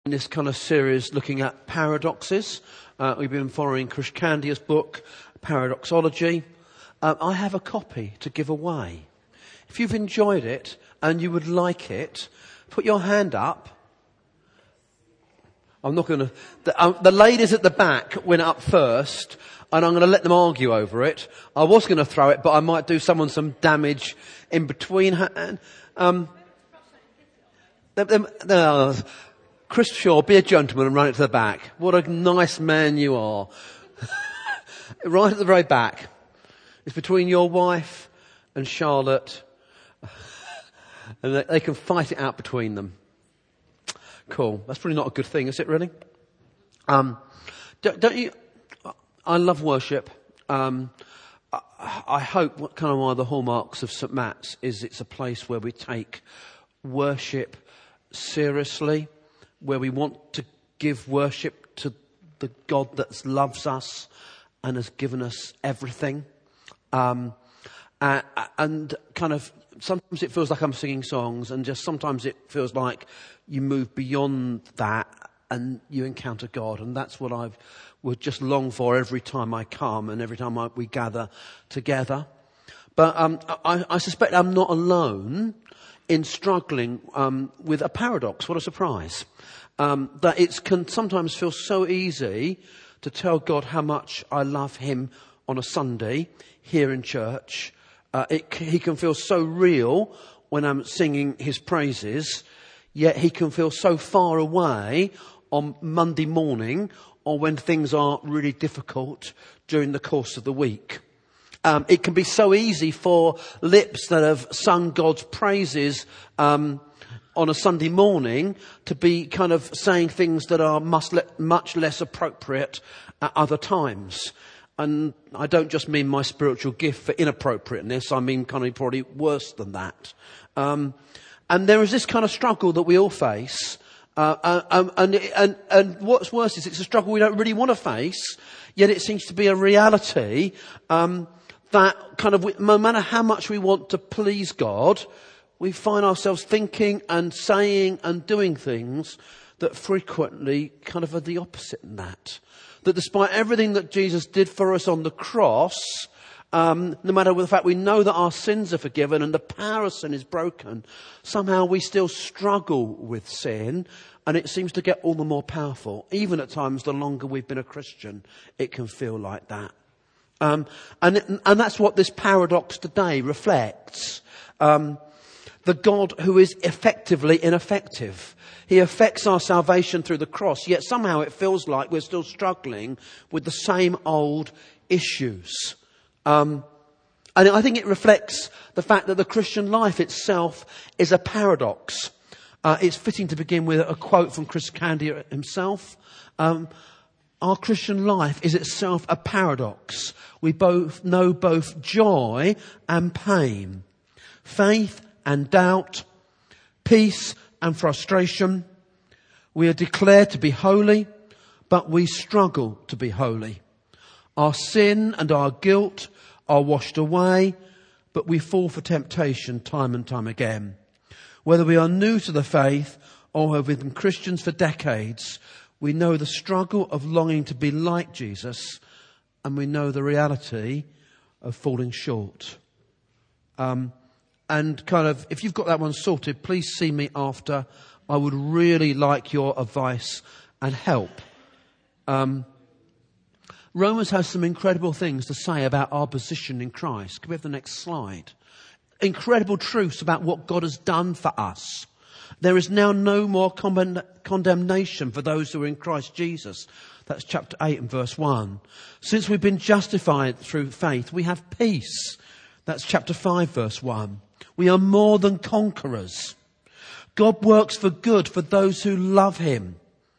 In this kind of series looking at paradoxes. We've been following Chris Candia's book, Paradoxology. I have a copy to give away. If you've enjoyed it and you would like it, put your hand up. I'm not going to... The ladies at the back went up first, and I'm going to let them argue over it. I was going to throw it, but I might do someone some damage in between. Chris Shaw, be a gentleman and run it to the back. What a nice man you are. Right at the very back. It's between your wife and Charlotte. And they can fight it out between them. Cool. That's probably not a good thing, is it really? Don't you... I love worship. I hope what kind of one of the hallmarks of St. Matt's is it's a place where we take worship seriously, where we want to give worship to the God that loves us and has given us everything. And kind of, sometimes it feels like I'm singing songs, and just sometimes it feels like you move beyond that and you encounter God. And that's what I would just long for every time I come and every time we gather together. But I suspect I'm not alone in struggling with a paradox. What a surprise. That it can sometimes feel so easy to tell God how much I love him on a Sunday here in church. He can feel so real when I'm singing his praises, yet he can feel so far away on Monday morning or when things are really difficult during the course of the week. It can be so easy for lips that have sung God's praises on a Sunday morning to be kind of saying things that are much less appropriate at other times. And I don't just mean my spiritual gift for inappropriateness. I mean kind of probably worse than that. And there is this kind of struggle that we all face. And what's worse is it's a struggle we don't really want to face, yet it seems to be a reality that kind of, no matter how much we want to please God, we find ourselves thinking and saying and doing things that frequently kind of are the opposite in that. That despite everything that Jesus did for us on the cross, no matter the fact we know that our sins are forgiven and the power of sin is broken, somehow we still struggle with sin, and it seems to get all the more powerful. Even at times, the longer we've been a Christian, it can feel like that. And that's what this paradox today reflects. The God who is effectively ineffective. He affects our salvation through the cross, yet somehow it feels like we're still struggling with the same old issues. And I think it reflects the fact that the Christian life itself is a paradox. It's fitting to begin with a quote from Chris Candia himself. Our Christian life is itself a paradox. We both know both joy and pain, faith and doubt, peace and frustration. We are declared to be holy, but we struggle to be holy. Our sin and our guilt are washed away, but we fall for temptation time and time again. Whether we are new to the faith or have been Christians for decades, we know the struggle of longing to be like Jesus, and we know the reality of falling short. And kind of, if you've got that one sorted, please see me after. I would really like your advice and help. Romans has some incredible things to say about our position in Christ. Can we have the next slide? Incredible truths about what God has done for us. There is now no more condemnation for those who are in Christ Jesus. That's chapter 8 and verse 1. Since we've been justified through faith, we have peace. That's chapter 5 verse 1. We are more than conquerors. God works for good for those who love him.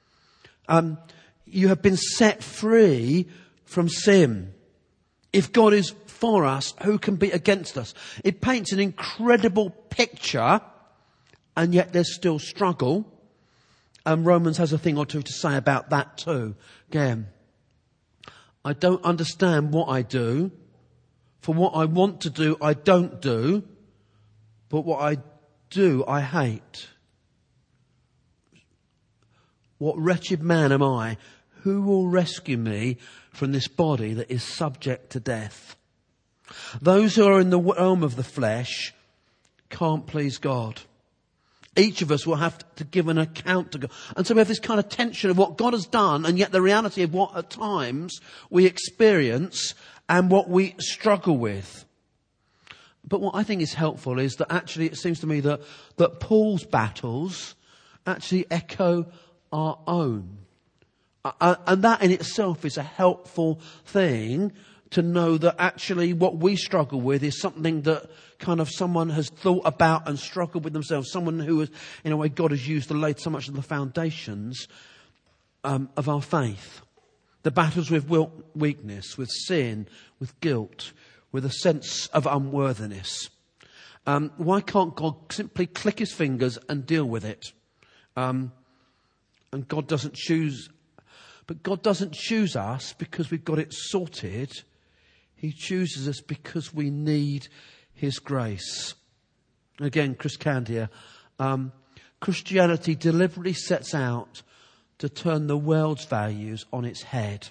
You have been set free from sin. If God is for us, who can be against us? It paints an incredible picture, and yet there's still struggle. And Romans has a thing or two to say about that too. Again, I don't understand what I do. For what I want to do, I don't do. But what I do, I hate. what wretched man am I? Who will rescue me from this body that is subject to death? Those who are in the realm of the flesh can't please God. Each of us will have to give an account to God. And so we have this kind of tension of what God has done and yet the reality of what at times we experience and what we struggle with. But what I think is helpful is that actually it seems to me that Paul's battles actually echo our own. And that in itself is a helpful thing to know that actually what we struggle with is something that kind of someone has thought about and struggled with themselves. Someone who has, in a way, God has used to lay so much of the foundations of our faith. The battles with weakness, with sin, with guilt, with a sense of unworthiness. Why can't God simply click his fingers and deal with it? And God doesn't choose, but God doesn't choose us because we've got it sorted. He chooses us because we need his grace. Again, Chris Candia, Christianity deliberately sets out to turn the world's values on its head.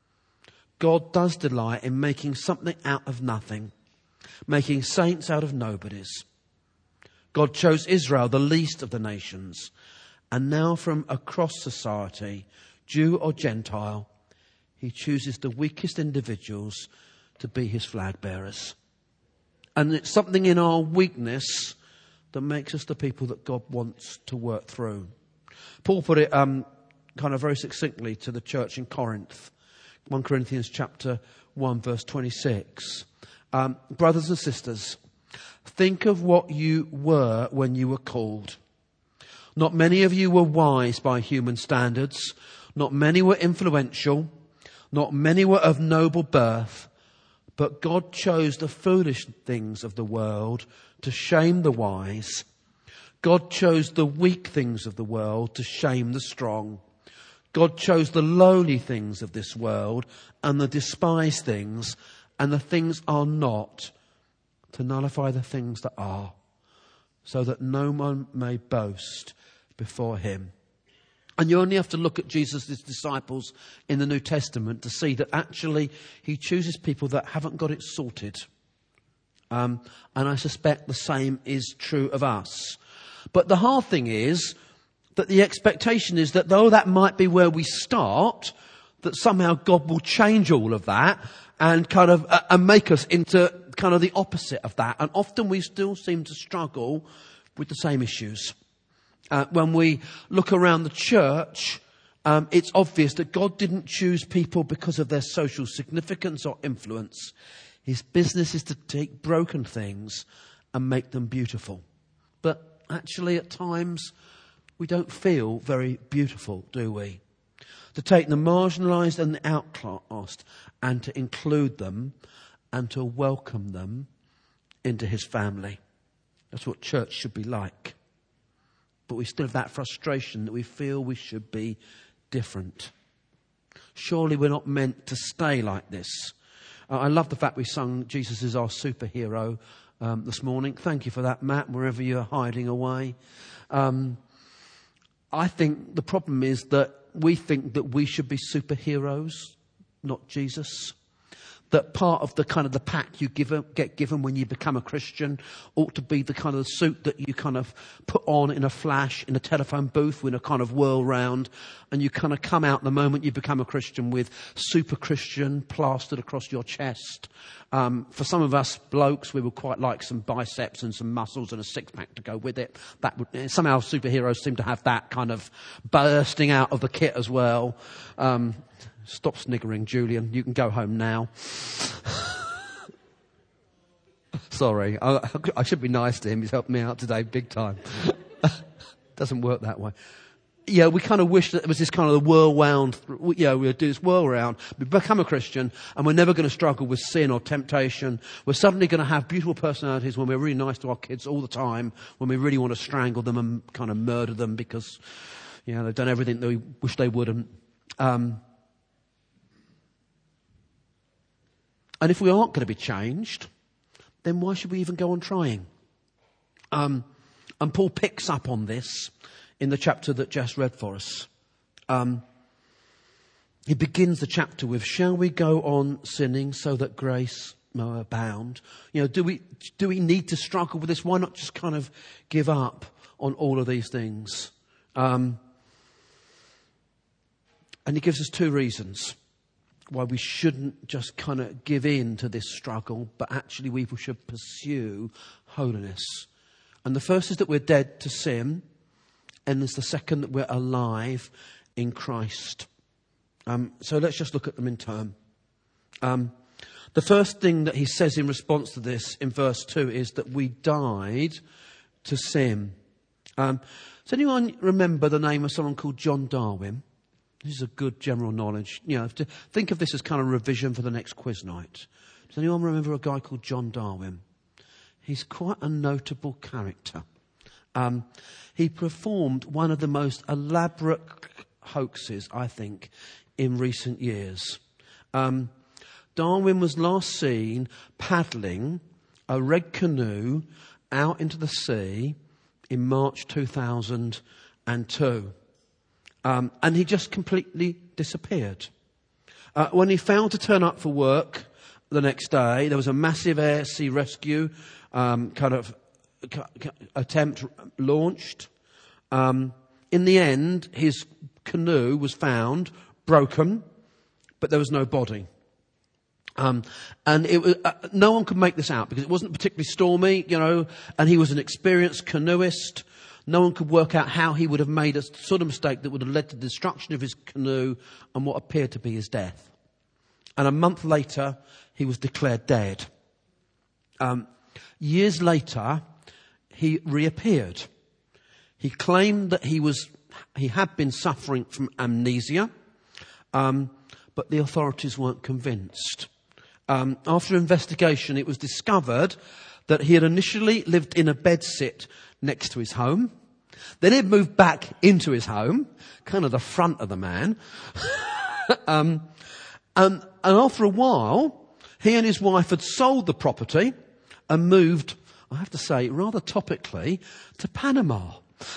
God does delight in making something out of nothing, making saints out of nobodies. God chose Israel, the least of the nations, and now from across society, Jew or Gentile, he chooses the weakest individuals to be his flag bearers. And it's something in our weakness that makes us the people that God wants to work through. Paul put it kind of very succinctly to the church in Corinth. 1 Corinthians chapter 1 verse 26. Brothers and sisters, think of what you were when you were called. Not many of you were wise by human standards. Not many were influential. Not many were of noble birth. But God chose the foolish things of the world to shame the wise. God chose the weak things of the world to shame the strong. God chose the lowly things of this world and the despised things and the things are not to nullify the things that are, so that no one may boast before him. And you only have to look at Jesus' disciples in the New Testament to see that actually he chooses people that haven't got it sorted. And I suspect the same is true of us. But the hard thing is that the expectation is that though that might be where we start, that somehow God will change all of that and kind of and make us into kind of the opposite of that. And often we still seem to struggle with the same issues. When we look around the church, it's obvious that God didn't choose people because of their social significance or influence. His business is to take broken things and make them beautiful. But actually at times we don't feel very beautiful, do we? To take the marginalised and the outcast and to include them and to welcome them into his family. That's what church should be like. But we still have that frustration that we feel we should be different. Surely we're not meant to stay like this. I love the fact we sung Jesus is our superhero this morning. Thank you for that, Matt, wherever you're hiding away. I think the problem is that we think that we should be superheroes, not Jesus. That part of the kind of the pack you get given when you become a Christian ought to be the kind of suit that you kind of put on in a flash in a telephone booth in a kind of whirl round, and you kind of come out the moment you become a Christian with super Christian plastered across your chest. For some of us blokes, we would quite like some biceps and some muscles and a six pack to go with it. That would somehow superheroes seem to have that kind of bursting out of the kit as well. Stop sniggering, Julian. You can go home now. Sorry, I should be nice to him. He's helped me out today big time. Doesn't work that way. Yeah, we kind of wish that it was this kind of the whirlwind. Yeah, we'll do this whirlround. We become a Christian and we're never going to struggle with sin or temptation. We're suddenly going to have beautiful personalities when we're really nice to our kids all the time, when we really want to strangle them and kind of murder them because, you know, they've done everything that we wish they wouldn't. And if we aren't going to be changed, then why should we even go on trying? And Paul picks up on this in the chapter that Jess read for us. He begins the chapter with, shall we go on sinning so that grace may abound? You know, do we need to struggle with this? Why not just kind of give up on all of these things? And he gives us two reasons why we shouldn't just kind of give in to this struggle, but actually we should pursue holiness. And the first is that we're dead to sin, and there's the second that we're alive in Christ. So let's just look at them in turn. The first thing that he says in response to this in verse 2 is that we died to sin. Does anyone remember the name of someone called John Darwin? This is a good general knowledge. You know, to think of this as kind of revision for the next quiz night. Does anyone remember a guy called John Darwin? He's quite a notable character. He performed one of the most elaborate hoaxes, I think, in recent years. Darwin was last seen paddling a red canoe out into the sea in March 2002. And he just completely disappeared. When he failed to turn up for work the next day, there was a massive air sea rescue attempt launched. In the end, his canoe was found broken, but there was no body. And it was, no one could make this out because it wasn't particularly stormy, you know, and he was an experienced canoeist. No one could work out how he would have made a sort of mistake that would have led to the destruction of his canoe and what appeared to be his death. And a month later, he was declared dead. Years later, he reappeared. He claimed that he had been suffering from amnesia, but the authorities weren't convinced. After investigation, it was discovered that he had initially lived in a bedsit next to his home. Then he'd moved back into his home, kind of the front of the man. And after a while, he and his wife had sold the property and moved, I have to say, rather topically, to Panama.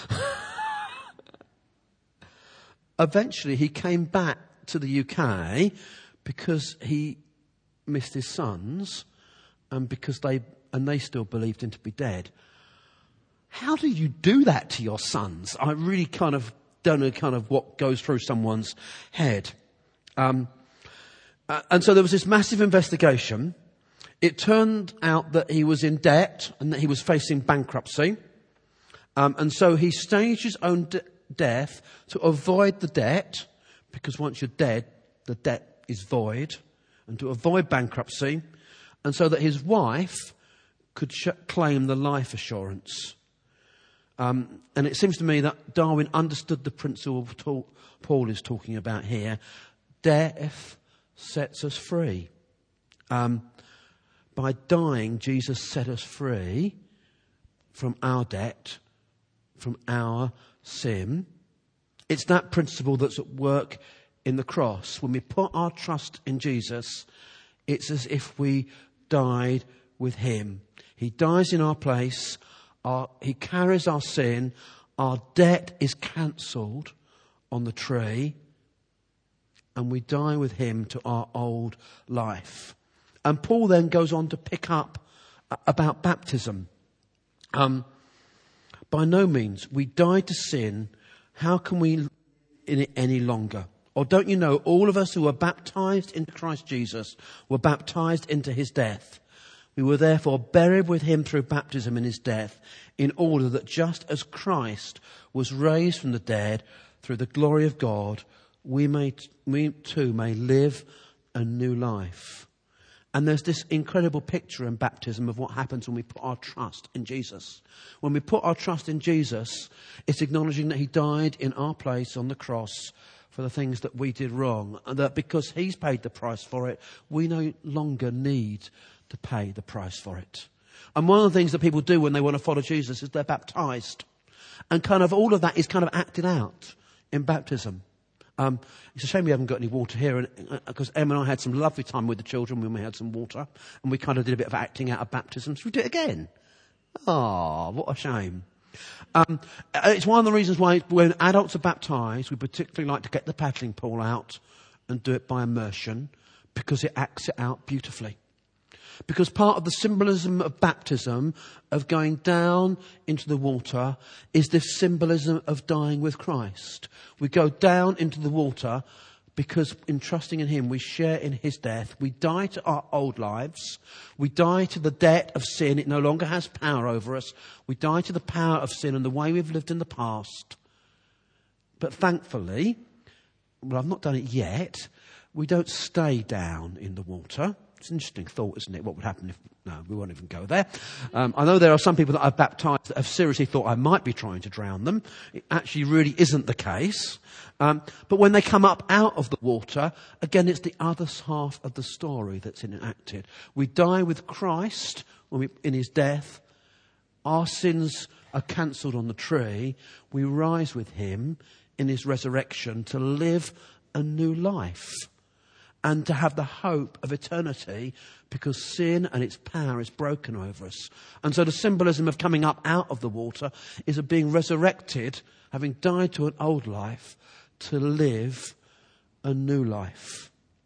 Eventually, he came back to the UK because he missed his sons and because they still believed him to be dead. How do you do that to your sons? I really kind of don't know kind of what goes through someone's head. And so there was this massive investigation. It turned out that he was in debt and that he was facing bankruptcy. And so he staged his own death to avoid the debt, because once you're dead, the debt is void, and to avoid bankruptcy, and so that his wife could claim the life assurance. And it seems to me that Darwin understood the principle Paul is talking about here. Death sets us free. By dying, Jesus set us free from our debt, from our sin. It's that principle that's at work in the cross. When we put our trust in Jesus, it's as if we died with him. He dies in our place. He carries our sin. Our debt is cancelled on the tree. And we die with him to our old life. And Paul then goes on to pick up about baptism. By no means, we died to sin. How can we live in it any longer? Or don't you know, all of us who were baptized into Christ Jesus were baptized into his death. We were therefore buried with him through baptism in his death, in order that just as Christ was raised from the dead through the glory of God, we too may live a new life. And there's this incredible picture in baptism of what happens when we put our trust in Jesus. When we put our trust in Jesus, it's acknowledging that he died in our place on the cross for the things that we did wrong. And that because he's paid the price for it, we no longer need to pay the price for it. And one of the things that people do when they want to follow Jesus is they're baptized. And kind of all of that is kind of acted out in baptism. It's a shame we haven't got any water here, because Em and I had some lovely time with the children when we had some water, and we kind of did a bit of acting out of baptism. Should we do it again? Oh, what a shame. It's one of the reasons why when adults are baptised, we particularly like to get the paddling pool out and do it by immersion, because it acts it out beautifully. Because part of the symbolism of baptism, of going down into the water, is this symbolism of dying with Christ. We go down into the water because in trusting in him, we share in his death. We die to our old lives. We die to the debt of sin. It no longer has power over us. We die to the power of sin and the way we've lived in the past. But thankfully, well, I've not done it yet, we don't stay down in the water. It's an interesting thought, isn't it? What would happen if... No, we won't even go there. I know there are some people that I've baptised that have seriously thought I might be trying to drown them. It actually really isn't the case. But when they come up out of the water, again, it's the other half of the story that's enacted. We die with Christ in his death. Our sins are cancelled on the tree. We rise with him in his resurrection to live a new life and to have the hope of eternity, because sin and its power is broken over us. And so the symbolism of coming up out of the water is of being resurrected, having died to an old life, to live a new life.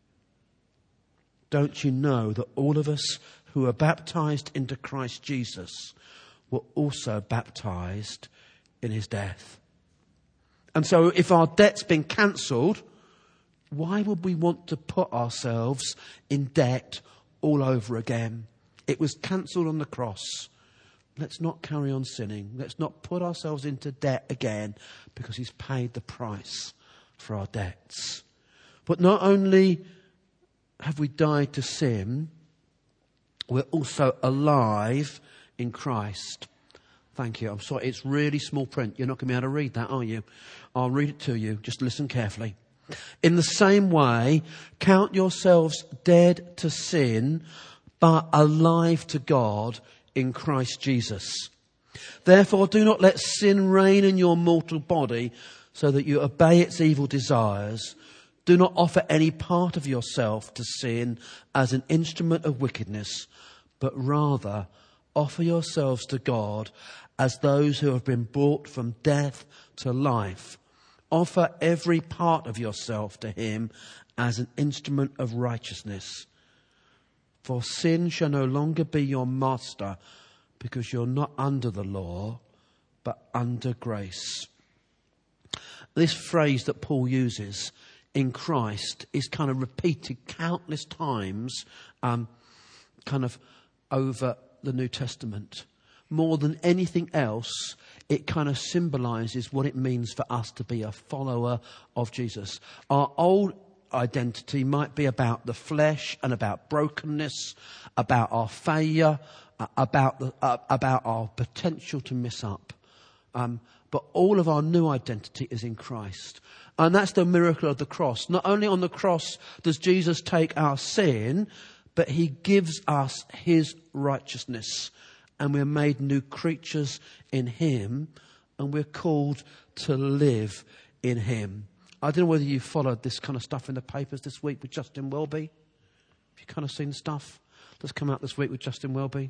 Don't you know that all of us who are baptised into Christ Jesus were also baptised in his death? And so if our debt's been cancelled, why would we want to put ourselves in debt all over again? It was cancelled on the cross. Let's not carry on sinning. Let's not put ourselves into debt again, because he's paid the price for our debts. But not only have we died to sin, we're also alive in Christ. Thank you. I'm sorry, it's really small print. You're not going to be able to read that, are you? I'll read it to you. Just listen carefully. In the same way, count yourselves dead to sin, but alive to God in Christ Jesus. Therefore, do not let sin reign in your mortal body, so that you obey its evil desires. Do not offer any part of yourself to sin as an instrument of wickedness, but rather offer yourselves to God as those who have been brought from death to life. Offer every part of yourself to him as an instrument of righteousness. For sin shall no longer be your master, because you're not under the law, but under grace. This phrase that Paul uses, in Christ, is kind of repeated countless times kind of over the New Testament. More than anything else, it kind of symbolises what it means for us to be a follower of Jesus. Our old identity might be about the flesh and about brokenness, about our failure, about our potential to mess up. But all of our new identity is in Christ. And that's the miracle of the cross. Not only on the cross does Jesus take our sin, but he gives us his righteousness. And we're made new creatures in him, and we're called to live in him. I don't know whether you followed this kind of stuff in the papers this week with Justin Welby. Have you kind of seen stuff that's come out this week with Justin Welby?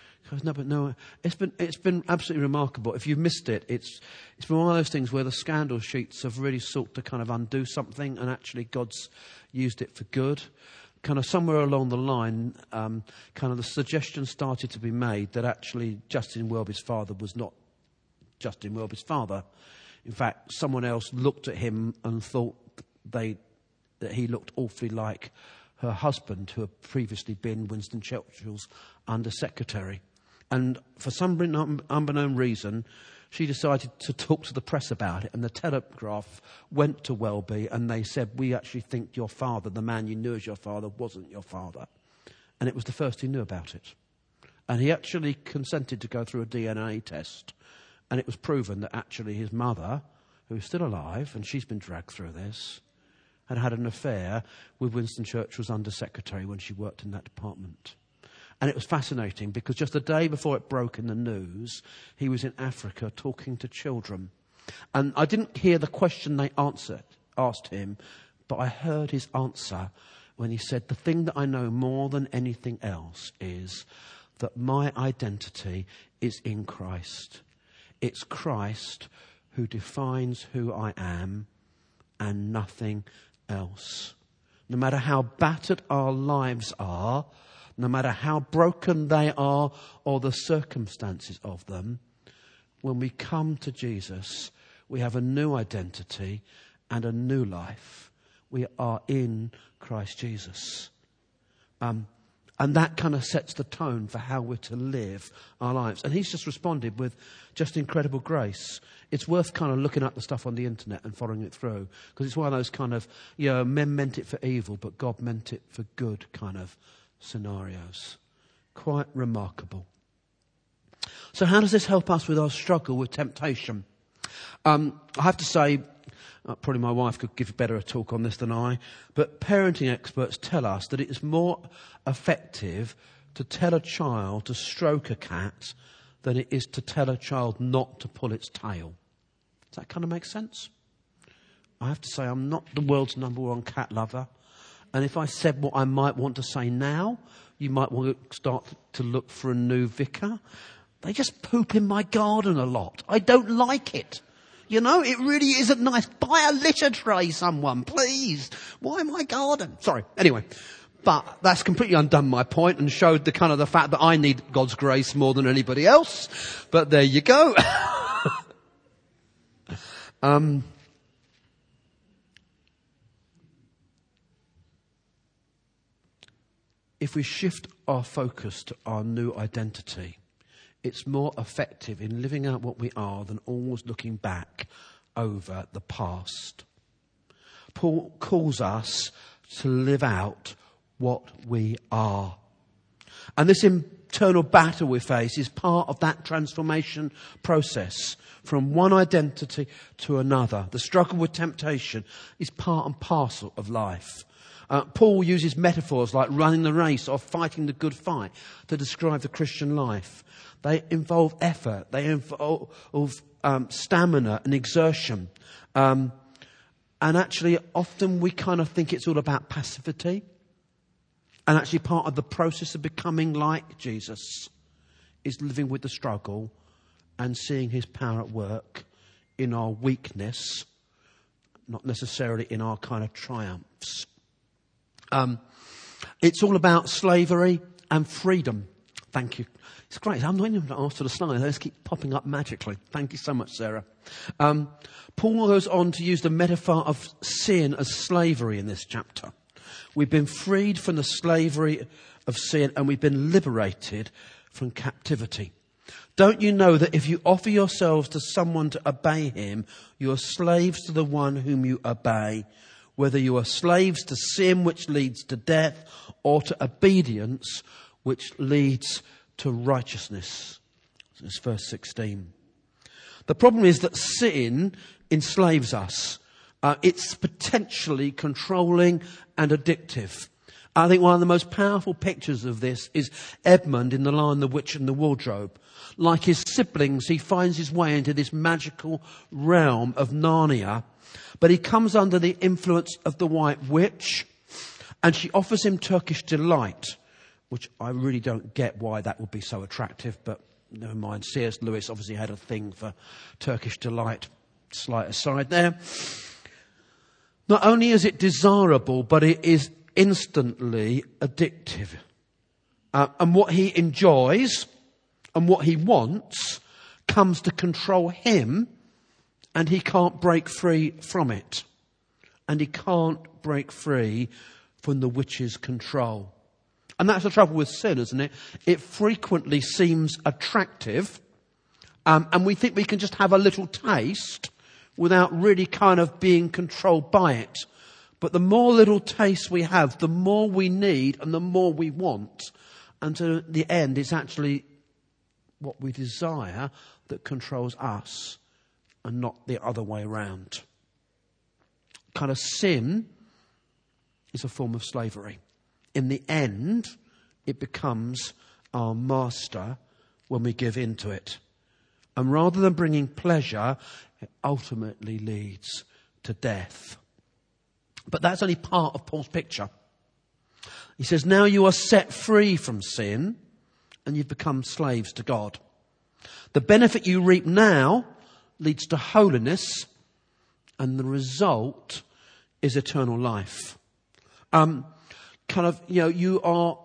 No, it's been absolutely remarkable. If you've missed it, it's been one of those things where the scandal sheets have really sought to kind of undo something, and actually God's used it for good. Kind of somewhere along the line, kind of the suggestion started to be made that actually Justin Welby's father was not Justin Welby's father. In fact, someone else looked at him and thought that he looked awfully like her husband, who had previously been Winston Churchill's undersecretary. And for some unbeknown reason, she decided to talk to the press about it, and the Telegraph went to Welby and they said, we actually think your father, the man you knew as your father, wasn't your father. And it was the first he knew about it. And he actually consented to go through a DNA test, and it was proven that actually his mother, who's still alive, and she's been dragged through this, had an affair with Winston Churchill's undersecretary when she worked in that department. And it was fascinating because just the day before it broke in the news, he was in Africa talking to children. And I didn't hear the question they asked him, but I heard his answer when he said, the thing that I know more than anything else is that my identity is in Christ. It's Christ who defines who I am and nothing else. No matter how battered our lives are, no matter how broken they are or the circumstances of them, when we come to Jesus, we have a new identity and a new life. We are in Christ Jesus. And that kind of sets the tone for how we're to live our lives. And he's just responded with just incredible grace. It's worth kind of looking up the stuff on the internet and following it through. Because it's one of those kind of, men meant it for evil, but God meant it for good kind of scenarios. Quite remarkable. So how does this help us with our struggle with temptation? I have to say, probably my wife could give better a talk on this than I, but parenting experts tell us that it is more effective to tell a child to stroke a cat than it is to tell a child not to pull its tail. Does that kind of make sense? I have to say I'm not the world's number one cat lover, and if I said what I might want to say now, you might want to start to look for a new vicar. They just poop in my garden a lot. I don't like it. It really isn't nice. Buy a litter tray, someone, please. Why my garden? Sorry. Anyway, but that's completely undone my point and showed the kind of the fact that I need God's grace more than anybody else. But there you go. If we shift our focus to our new identity, it's more effective in living out what we are than always looking back over the past. Paul calls us to live out what we are. And this internal battle we face is part of that transformation process from one identity to another. The struggle with temptation is part and parcel of life. Paul uses metaphors like running the race or fighting the good fight to describe the Christian life. They involve effort. They involve stamina and exertion. And actually, often we kind of think it's all about passivity. And actually part of the process of becoming like Jesus is living with the struggle and seeing his power at work in our weakness, not necessarily in our kind of triumphs. It's all about slavery and freedom. Thank you. It's great. I'm not even asked for the slides. They just keep popping up magically. Thank you so much, Sarah. Paul goes on to use the metaphor of sin as slavery in this chapter. We've been freed from the slavery of sin and we've been liberated from captivity. Don't you know that if you offer yourselves to someone to obey him, you are slaves to the one whom you obey, whether you are slaves to sin, which leads to death, or to obedience, which leads to righteousness. This is verse 16. The problem is that sin enslaves us. It's potentially controlling and addictive. I think one of the most powerful pictures of this is Edmund in The Lion, the Witch and the Wardrobe. Like his siblings, he finds his way into this magical realm of Narnia. But he comes under the influence of the White Witch, and she offers him Turkish delight, which I really don't get why that would be so attractive, but never mind. C.S. Lewis obviously had a thing for Turkish delight. Slight aside there. Not only is it desirable, but it is instantly addictive. And what he enjoys and what he wants comes to control him, and he can't break free from it. And he can't break free from the witch's control. And that's the trouble with sin, isn't it? It frequently seems attractive, and we think we can just have a little taste without really kind of being controlled by it. But the more little taste we have, the more we need and the more we want. And to the end, it's actually what we desire that controls us and not the other way around. Kind of sin is a form of slavery. In the end, it becomes our master when we give in to it. And rather than bringing pleasure, it ultimately leads to death. But that's only part of Paul's picture. He says, now you are set free from sin and you've become slaves to God. The benefit you reap now leads to holiness, and the result is eternal life. You are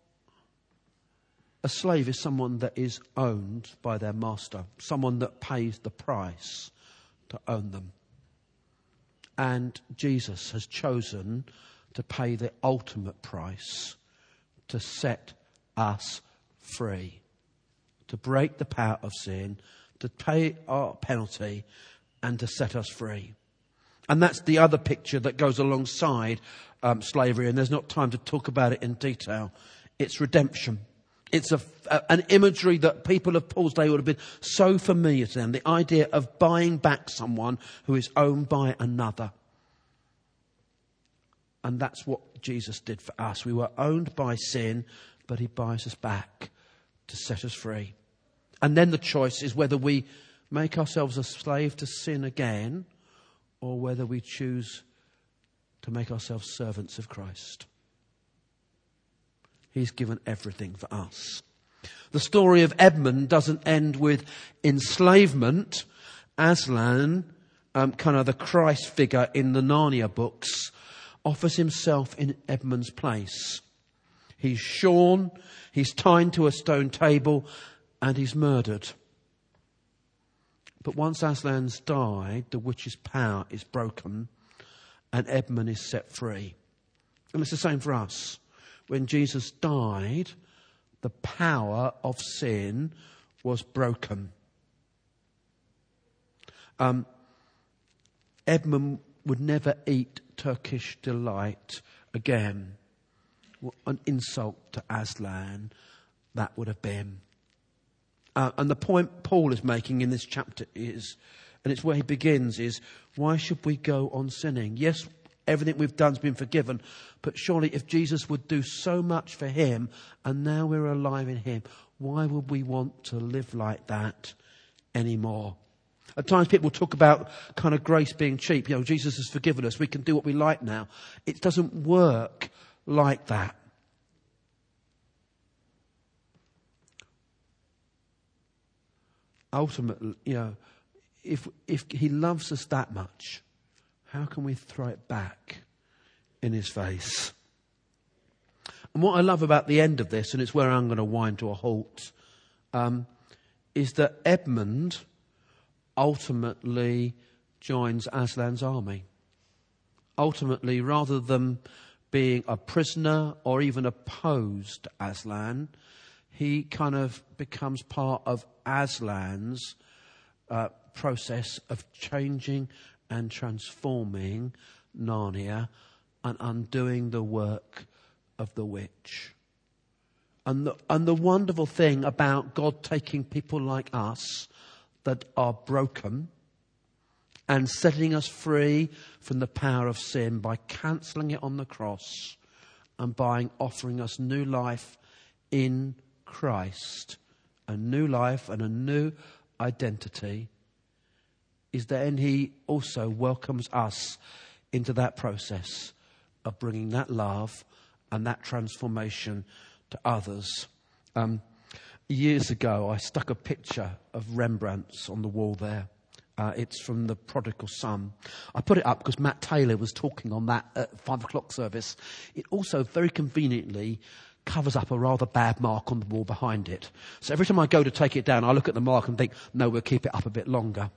a slave is someone that is owned by their master, someone that pays the price to own them. And Jesus has chosen to pay the ultimate price to set us free, to break the power of sin, to pay our penalty, and to set us free. And that's the other picture that goes alongside slavery, and there's not time to talk about it in detail. It's redemption. It's an imagery that people of Paul's day would have been so familiar to them. The idea of buying back someone who is owned by another. And that's what Jesus did for us. We were owned by sin, but he buys us back to set us free. And then the choice is whether we make ourselves a slave to sin again, or whether we choose to make ourselves servants of Christ. He's given everything for us. The story of Edmund doesn't end with enslavement. Aslan, kind of the Christ figure in the Narnia books, offers himself in Edmund's place. He's shorn, he's tied to a stone table, and he's murdered. But once Aslan's died, the witch's power is broken, and Edmund is set free. And it's the same for us. When Jesus died, the power of sin was broken. Edmund would never eat Turkish delight again. What an insult to Aslan that would have been. And the point Paul is making in this chapter is, and it's where he begins, is why should we go on sinning? Yes, everything we've done has been forgiven, but surely if Jesus would do so much for him and now we're alive in him, why would we want to live like that anymore? At times people talk about kind of grace being cheap. You know, Jesus has forgiven us. We can do what we like now. It doesn't work like that. Ultimately, if he loves us that much, how can we throw it back in his face? And what I love about the end of this, and it's where I'm going to wind to a halt, is that Edmund ultimately joins Aslan's army. Ultimately, rather than being a prisoner or even opposed to Aslan, he kind of becomes part of Aslan's process of changing and transforming Narnia and undoing the work of the witch. And the wonderful thing about God taking people like us that are broken and setting us free from the power of sin by cancelling it on the cross and by offering us new life in Christ, a new life and a new identity, is then he also welcomes us into that process of bringing that love and that transformation to others. Years ago, I stuck a picture of Rembrandt's on the wall there. It's from the Prodigal Son. I put it up because Matt Taylor was talking on that at 5 o'clock service. It also very conveniently covers up a rather bad mark on the wall behind it. So every time I go to take it down, I look at the mark and think, no, we'll keep it up a bit longer.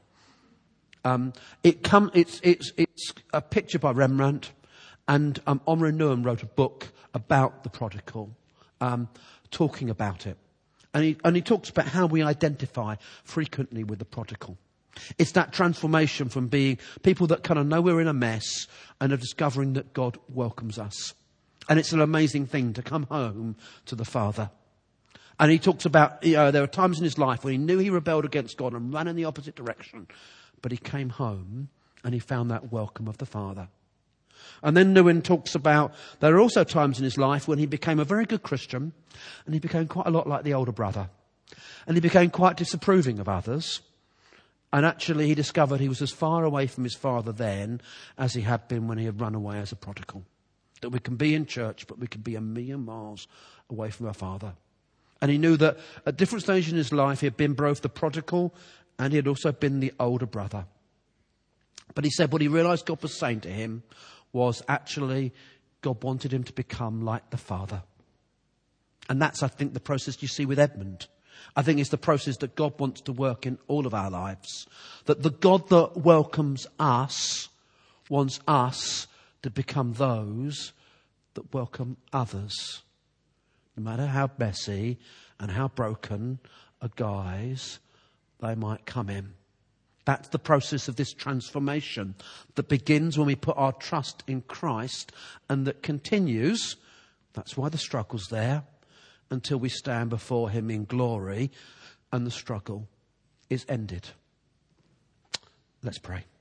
It's a picture by Rembrandt, and Henri Nouwen wrote a book about the prodigal, talking about it. And he talks about how we identify frequently with the prodigal. It's that transformation from being people that kind of know we're in a mess and are discovering that God welcomes us. And it's an amazing thing to come home to the Father. And he talks about, there were times in his life when he knew he rebelled against God and ran in the opposite direction. But he came home and he found that welcome of the Father. And then Nouwen talks about there are also times in his life when he became a very good Christian and he became quite a lot like the older brother. And he became quite disapproving of others. And actually he discovered he was as far away from his father then as he had been when he had run away as a prodigal. That we can be in church, but we can be a million miles away from our Father. And he knew that at different stages in his life, he had been both the prodigal and he had also been the older brother. But he said what he realised God was saying to him was actually God wanted him to become like the Father. And that's, I think, the process you see with Edmund. I think it's the process that God wants to work in all of our lives. That the God that welcomes us wants us to become those that welcome others. No matter how messy and how broken a guise they might come in. That's the process of this transformation that begins when we put our trust in Christ and that continues, that's why the struggle's there, until we stand before him in glory and the struggle is ended. Let's pray.